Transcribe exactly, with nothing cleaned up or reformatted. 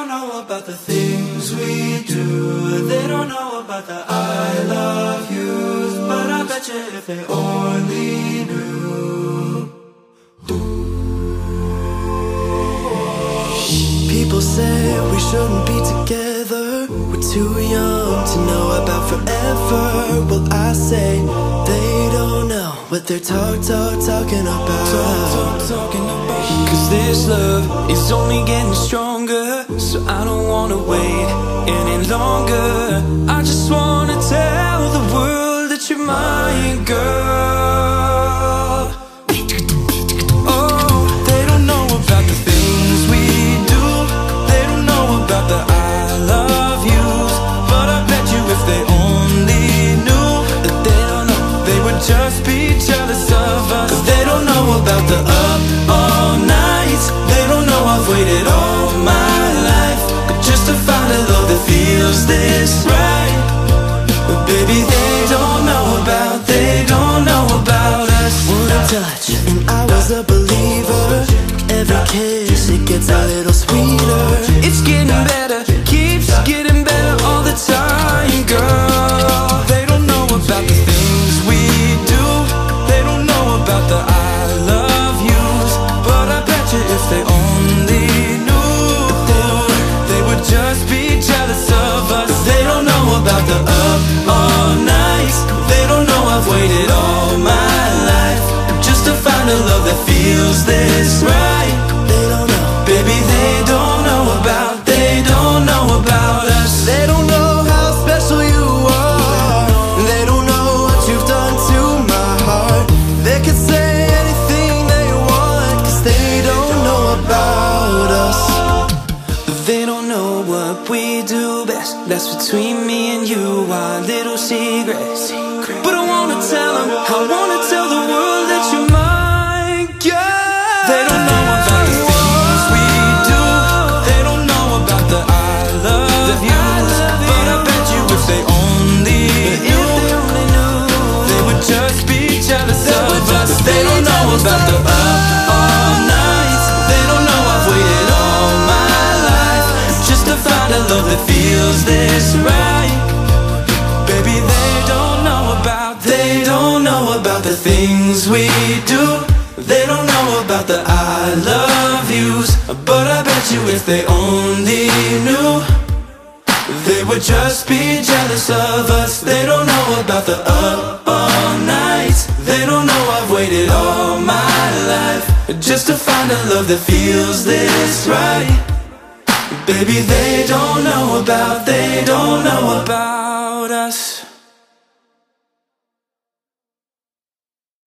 know about the things we do. They don't know about the I love yous. But I bet you if they only knew. People say we shouldn't be together. We're too young to know about forever. Well, I say they don't know what they're talk, talk, talking about. Talk, talk, talking about. Cause this love is only getting stronger, so I don't wanna wait any longer. I just wanna tell the world that you're my girl. Oh, they don't know about the things we do. They don't know about the I love yous. But I bet you if they only knew that they don't know, they would just be jealous of us. Cause they don't know about the up all nights. They don't know I've waited all my life just to find a love that feels this right. But baby, they don't know about, they don't know about us. One touch and I was a believer. Every kiss, it gets a little sweeter. It's getting better, keeps getting better all the time, girl. They don't know about the things we do. They don't know about the I love yous. But I bet you if they only knew, they would just be jealous of us. They don't know about the up all nights. They don't know I've waited all my life just to find a love that feels this right. They don't know, baby, they don't know about, they don't know about us. They don't know how special you are. They don't know what you've done to my heart. They could say anything they want, cause they don't know about us. They don't know what we do best. That's between me and you, our little secrets. But I wanna tell them, I wanna tell the world that you're my girl. They don't know about the things we do. They don't know about the I love yous. But I bet you if they only knew, they would just be jealous of us. They don't know about the up all nights. They don't know I've waited all my life just to find a love that feels this right. Baby, they don't know about, they don't know about the things we do. They don't know about the I love yous. But I bet you if they only knew, they would just be jealous of us. They don't know about the up all nights. They don't know I've waited all my life just to find a love that feels this right. Baby, they don't know about, they don't know about